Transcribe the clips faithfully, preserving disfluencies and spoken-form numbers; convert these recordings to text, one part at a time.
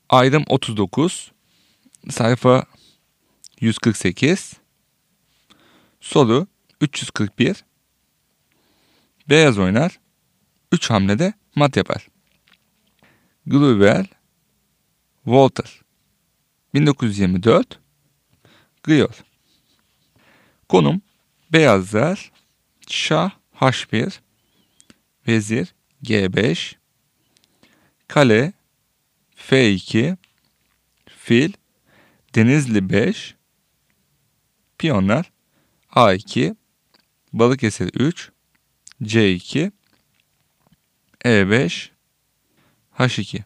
Ayrım otuz dokuz. Sayfa yüz kırk sekiz. Soru üç yüz kırk bir. Beyaz oynar. üç hamlede mat yapar. Gruvel, Walter. bin dokuz yüz yirmi dört. Griol. Konum beyazlar. Şah H bir. Vezir G beş. Kale F iki. Fil Denizli beş. Piyonlar A iki. Balıkesir üç. C iki. E beş. H iki.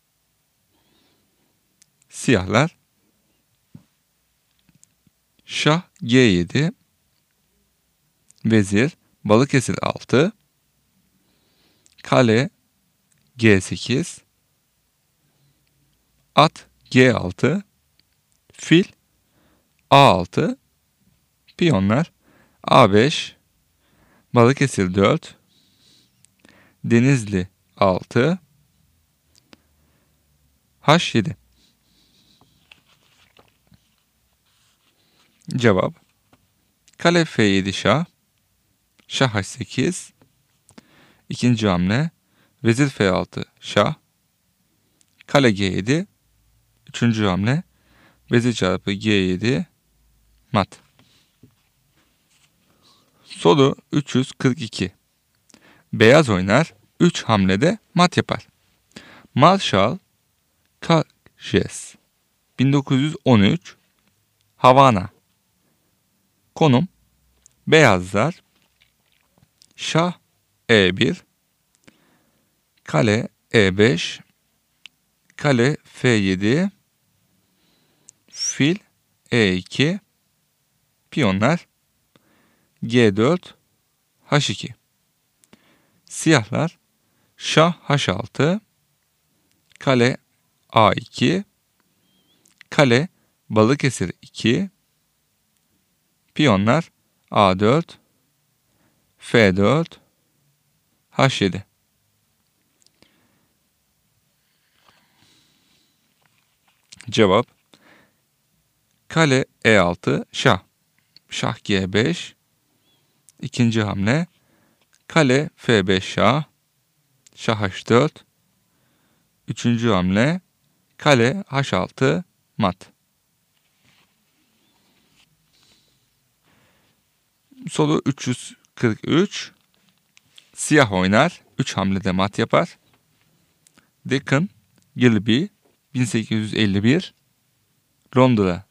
Siyahlar Şah G yedi. Vezir Balıkesir altı. Kale G sekiz. At G altı. Fil A altı. Piyonlar A beş. Balıkesir dört. Denizli altı. H yedi. Cevap: Kale F yedi şah. Şah H sekiz. İkinci hamle. Vezir F altı şah. Kale G yedi. Üçüncü hamle. Vezir çarpı G yedi. Mat. Soru üç yüz kırk iki. Beyaz oynar. üç hamlede mat yapar. Marshall Cages. bin dokuz yüz on üç. Havana. Konum beyazlar. Şah E bir. Kale E beş. Kale F yedi. Fil E iki. Piyonlar G dört. H iki. Siyahlar Şah H altı. Kale A iki. Kale Balıkesir iki. Piyonlar A dört. F dört. H yedi. Cevap: Kale E altı şah. Şah G beş. İkinci hamle. Kale F beş şah. Şah H dört. Üçüncü hamle. Kale H altı mat. Soru üç yüz kırk üç. Siyah oynar. üç hamlede mat yapar. Deccan Gilby bin sekiz yüz elli bir. Londra.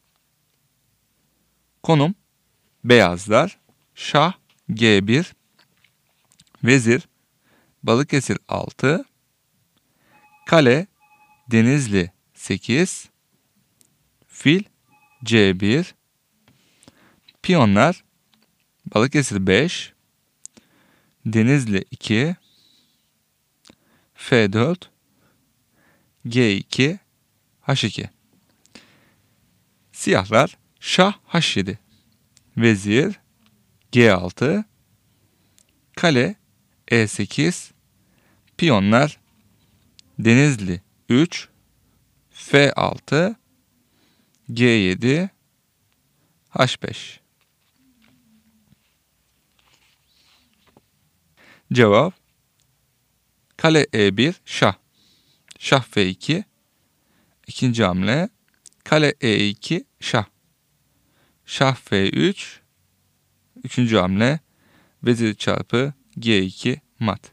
Konum beyazlar. Şah G bir. Vezir Balıkesir altı. Kale Denizli sekiz. Fil C bir. Piyonlar Balıkesir beş. Denizli iki. F dört. G iki. H iki. Siyahlar Şah H yedi. Vezir G altı. Kale E sekiz. Piyonlar Denizli üç. F altı. G yedi. H beş. Cevap: Kale E bir şah. Şah F iki. İkinci hamle. Kale E iki şah. Şah F üç. Üçüncü hamle. Vezir çarpı G iki mat.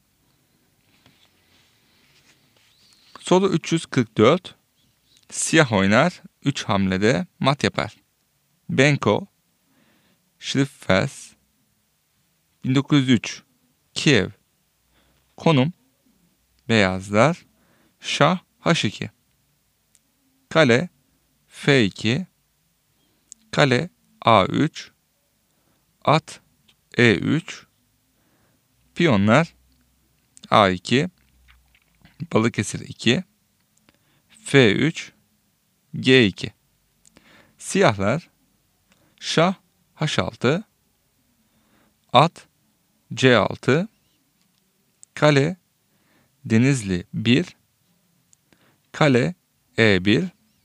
Soru üç yüz kırk dört. Siyah oynar. üç hamlede mat yapar. Benko Schriftfels bin dokuz yüz üç. Kiev. Konum beyazlar. Şah H iki. Kale F iki. Kale A üç. At E üç. Piyonlar A iki. Balıkesir iki. F üç. G iki. Siyahlar Şah H altı. At C altı. Kale Denizli bir. Kale E bir.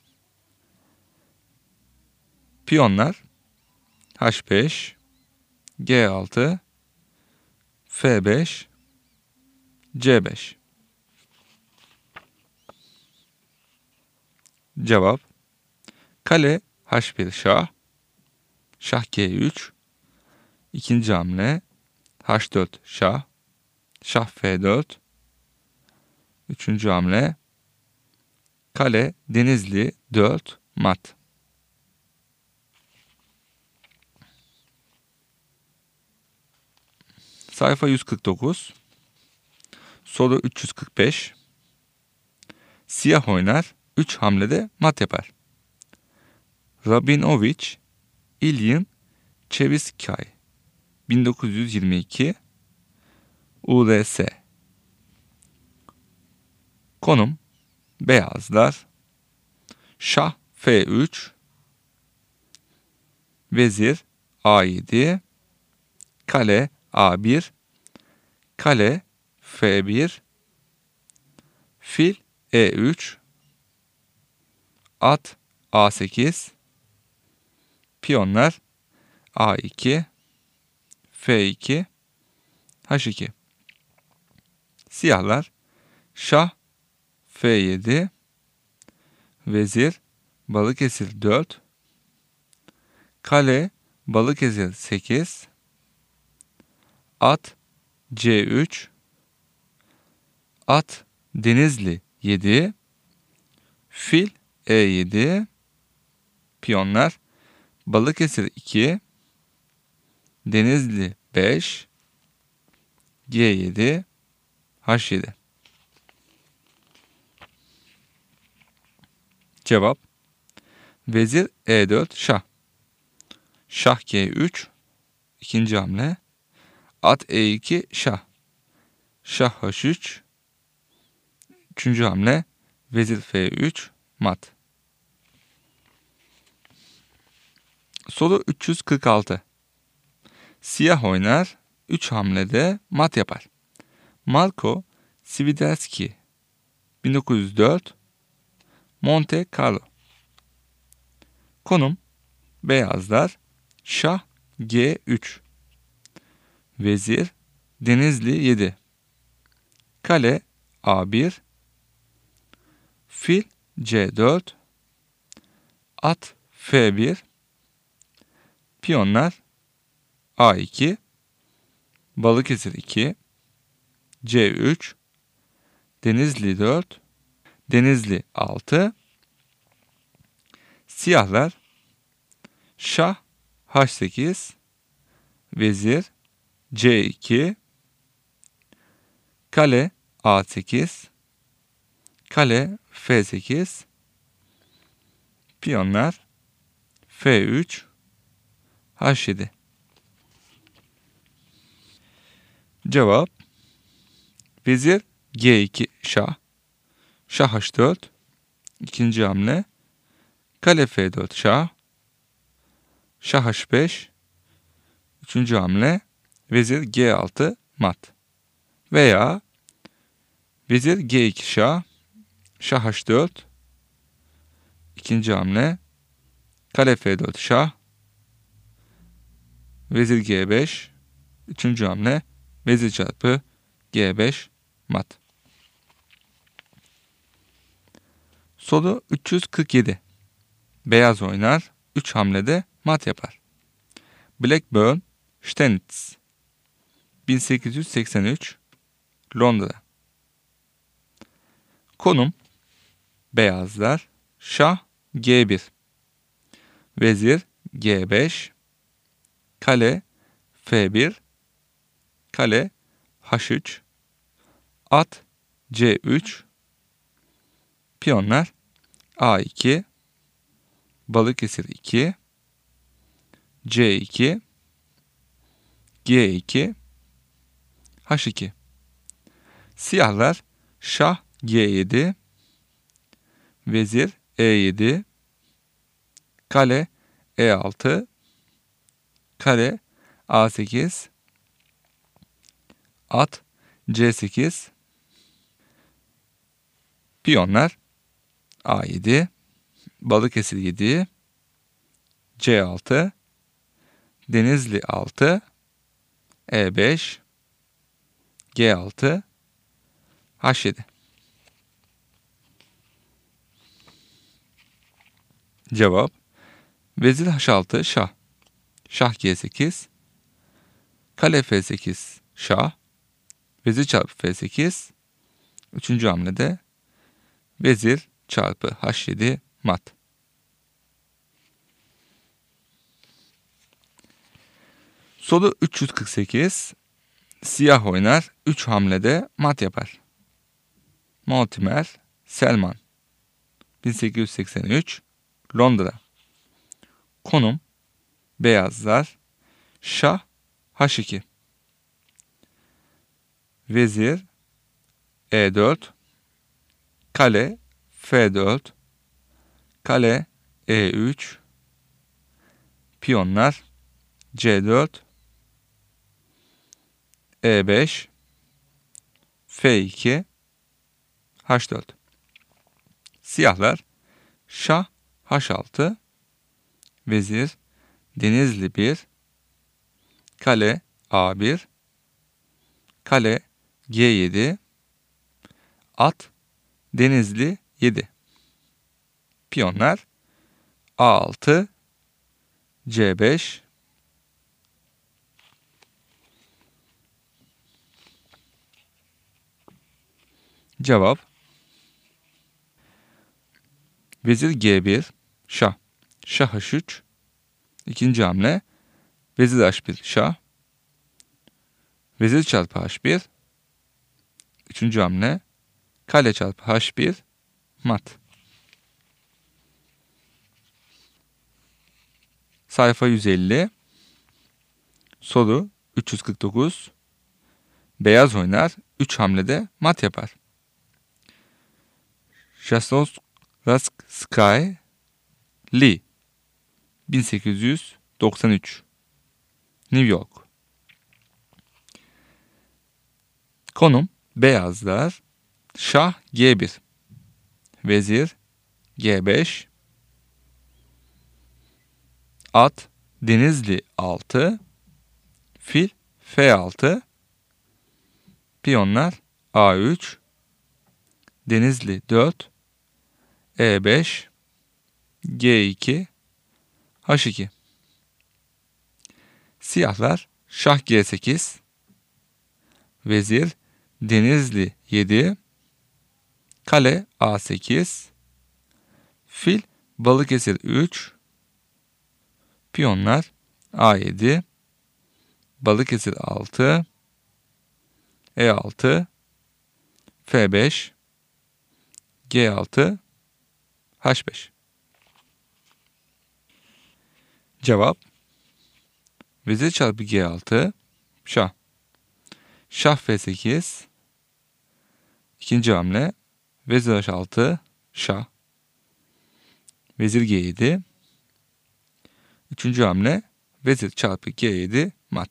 Piyonlar H beş, G altı, F beş, C beş. Cevap: kale H bir şah, şah G üç, ikinci hamle H dört şah, şah F dört, üçüncü hamle kale Denizli dört mat. Sayfa yüz kırk dokuz. Soru üç yüz kırk beş. Siyah oynar, üç hamlede mat yapar. Rabinović, İlyin Çeviskay, bin dokuz yüz yirmi iki, U R S. Konum: beyazlar, şah F üç, vezir A yedi, kale A bir, kale F bir, fil E üç, at A sekiz, piyonlar A iki, F iki, H iki. Siyahlar şah F yedi, vezir Balıkesir dört, kale Balıkesir sekiz, at C üç, at Denizli yedi, fil E yedi, piyonlar Balıkesir iki, Denizli beş, G yedi, H yedi. Cevap: vezir E dört şah, şah G üç, ikinci hamle at E iki şah, şah H üç, üçüncü hamle vezir F üç mat. Soru üç yüz kırk altı. Siyah oynar, üç hamlede mat yapar. Marco Swiderski, bin dokuz yüz dört, Monte Carlo. Konum: beyazlar, şah G üç, vezir Denizli yedi, kale A bir, fil C dört, at F bir, piyonlar A iki, Balıkesir iki, C üç, Denizli dört, Denizli altı. Siyahlar şah H sekiz, vezir C iki, kale A sekiz, kale F sekiz, piyonlar F üç, H yedi. Cevap: vezir G iki şah, şah H dört, ikinci hamle kale F dört şah, şah H beş, üçüncü hamle vezir G altı mat. Veya vezir G iki şah, şah H dört, ikinci hamle kale F dört şah, vezir G beş, üçüncü hamle vezir çarpı G beş mat. Soru üç yüz kırk yedi. Beyaz oynar, üç hamlede mat yapar. Blackburn Steinitz, bin sekiz yüz seksen üç, Londra. Konum: beyazlar, şah G bir, vezir G beş, kale F bir, kale H üç, at C üç, piyonlar A iki, Balıkesir iki, C iki, G iki, H iki. Siyahlar şah G yedi, vezir E yedi, kale E altı, kale A sekiz, at C sekiz, piyonlar A yedi, Balıkesir yedi, C altı, Denizli altı, E beş, G altı, H yedi. Cevap: Vezir H altı şah, şah G sekiz, kale F sekiz şah, vezir çarpı F sekiz, üçüncü hamlede vezir çarpı H yedi mat. Soru üç yüz kırk sekiz. Siyah oynar, üç hamlede mat yapar. Mortimer Selman, bin sekiz yüz seksen üç, Londra. Konum: beyazlar, şah H iki, vezir E dört, kale F dört, kale E üç, piyonlar C dört, E beş, F iki, H dört. Siyahlar şah H altı, vezir Denizli bir, kale A bir, kale G yedi, at Denizli yedi. Piyonlar A altı, C beş, cevap: vezir G bir şah, şah H üç, ikinci hamle vezir H bir şah, vezir çarpı H bir, üçüncü hamle kale çarpı H bir mat. Sayfa yüz elli. Soru üç yüz kırk dokuz. Beyaz oynar, üç hamlede mat yapar. Jasowski Lee, bin sekiz yüz doksan üç, New York. Konum: beyazlar, şah G bir, vezir G beş, at Denizli altı, fil F altı, piyonlar A üç, Denizli dört, E beş, G iki, H iki. Siyahlar şah G sekiz, vezir Denizli yedi, kale A sekiz, fil Balıkesir üç, piyonlar A yedi, Balıkesir altı, E altı, F beş, G altı, H beş. Cevap: vezir çarpı G altı şah, şah F sekiz, ikinci hamle vezir H altı şah, vezir G yedi, üçüncü hamle vezir çarpı G yedi mat.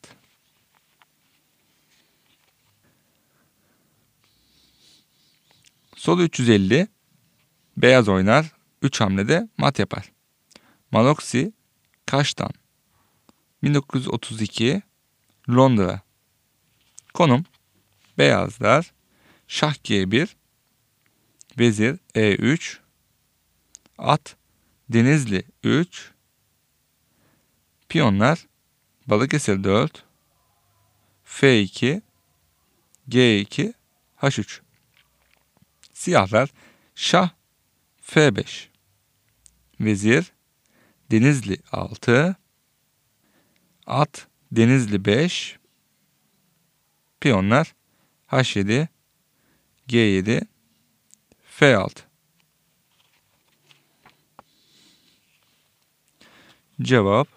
Soru üç yüz elli. Beyaz oynar, üç hamlede mat yapar. Maloksi Kaş'tan, bin dokuz yüz otuz iki, Londra. Konum: beyazlar, şah G bir, vezir E üç, at Denizli üç, piyonlar Balıkesir dört, F iki, G iki, H üç. Siyahlar şah F beş, vezir Denizli altı, at Denizli beş, piyonlar H yedi, G yedi, F altı. Cevap: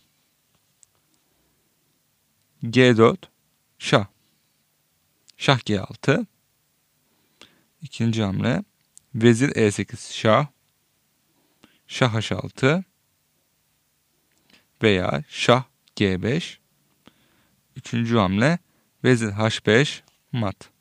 G dört şah, şah G altı, ikinci hamle vezir E sekiz şah, şah H altı veya şah G beş, üçüncü hamle vezir H beş mat.